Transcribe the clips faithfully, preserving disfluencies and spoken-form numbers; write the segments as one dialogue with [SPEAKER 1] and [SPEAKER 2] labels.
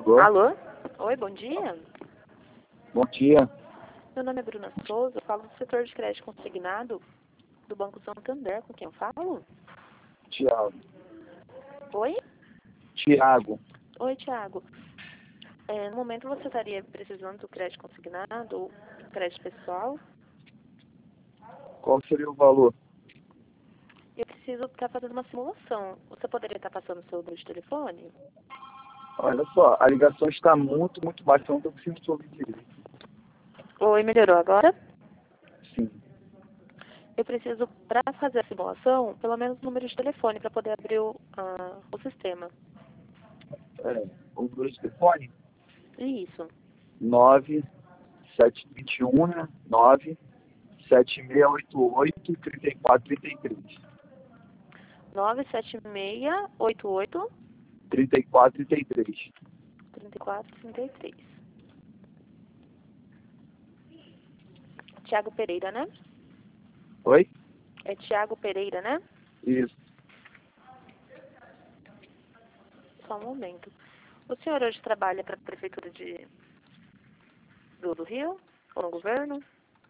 [SPEAKER 1] Alô?
[SPEAKER 2] Alô? Oi, bom dia.
[SPEAKER 1] Bom dia.
[SPEAKER 2] Meu nome é Bruna Souza, eu falo do setor de crédito consignado do Banco Santander. Com quem eu falo?
[SPEAKER 1] Tiago.
[SPEAKER 2] Oi?
[SPEAKER 1] Tiago.
[SPEAKER 2] Oi, Tiago. É, no momento você estaria precisando do crédito consignado ou crédito pessoal?
[SPEAKER 1] Qual seria o valor?
[SPEAKER 2] Eu preciso estar fazendo uma simulação. Você poderia estar passando o seu número de telefone?
[SPEAKER 1] Olha só, a ligação está muito, muito baixa, eu não estou conseguindo te ouvir direito.
[SPEAKER 2] Oi, melhorou agora?
[SPEAKER 1] Sim.
[SPEAKER 2] Eu preciso, para fazer a simulação, pelo menos o número de telefone para poder abrir o, ah, o sistema.
[SPEAKER 1] É, o número de telefone?
[SPEAKER 2] Isso.
[SPEAKER 1] nove sete dois um, né? nove sete seis oito oito, três quatro três três.
[SPEAKER 2] nove sete seis oito oito
[SPEAKER 1] três quatro três três.
[SPEAKER 2] três quatro três três. Tiago Pereira, né?
[SPEAKER 1] Oi?
[SPEAKER 2] É Tiago Pereira, né?
[SPEAKER 1] Isso.
[SPEAKER 2] Só um momento. O senhor hoje trabalha para a Prefeitura de, do, do Rio? Ou no governo?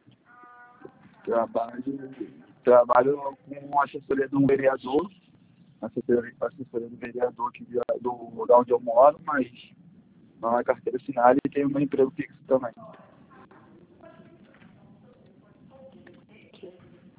[SPEAKER 1] Trabalho, trabalho com assessoria de um vereador, assessoria, assessoria do vereador aqui de- do lugar onde eu moro, mas não é carteira assinada e tenho um emprego fixo também.
[SPEAKER 2] Aqui.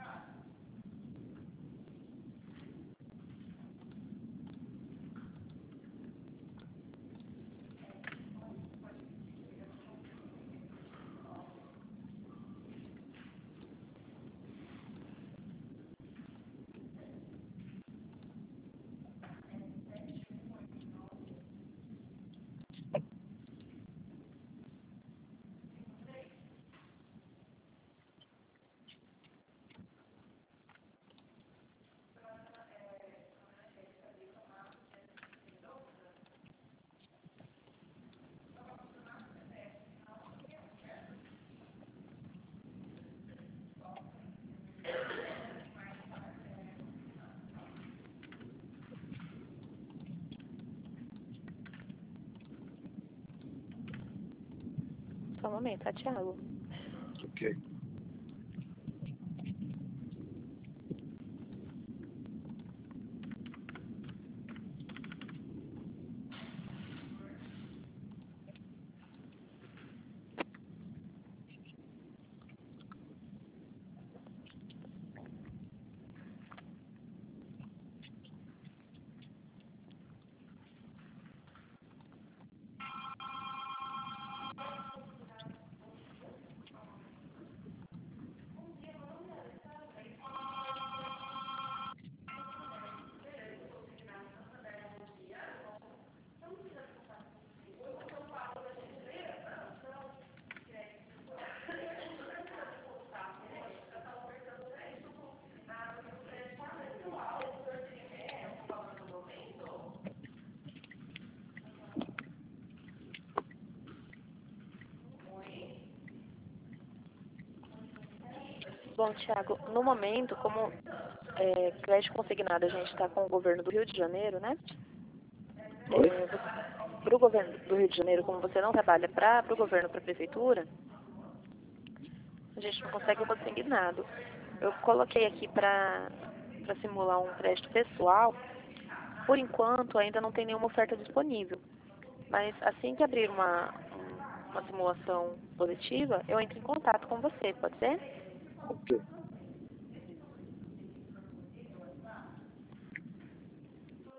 [SPEAKER 2] Só um momento, tá, Tiago?
[SPEAKER 1] Ok.
[SPEAKER 2] Bom, Tiago, no momento, como é, crédito consignado a gente está com o governo do Rio de Janeiro, né?
[SPEAKER 1] Oi?
[SPEAKER 2] É, para o governo do Rio de Janeiro, como você não trabalha para o governo, para a prefeitura, a gente não consegue consignado. Eu coloquei aqui para simular um crédito pessoal. Por enquanto, ainda não tem nenhuma oferta disponível. Mas assim que abrir uma, um- uma simulação positiva, eu entro em contato com você, pode ser?
[SPEAKER 1] Ok.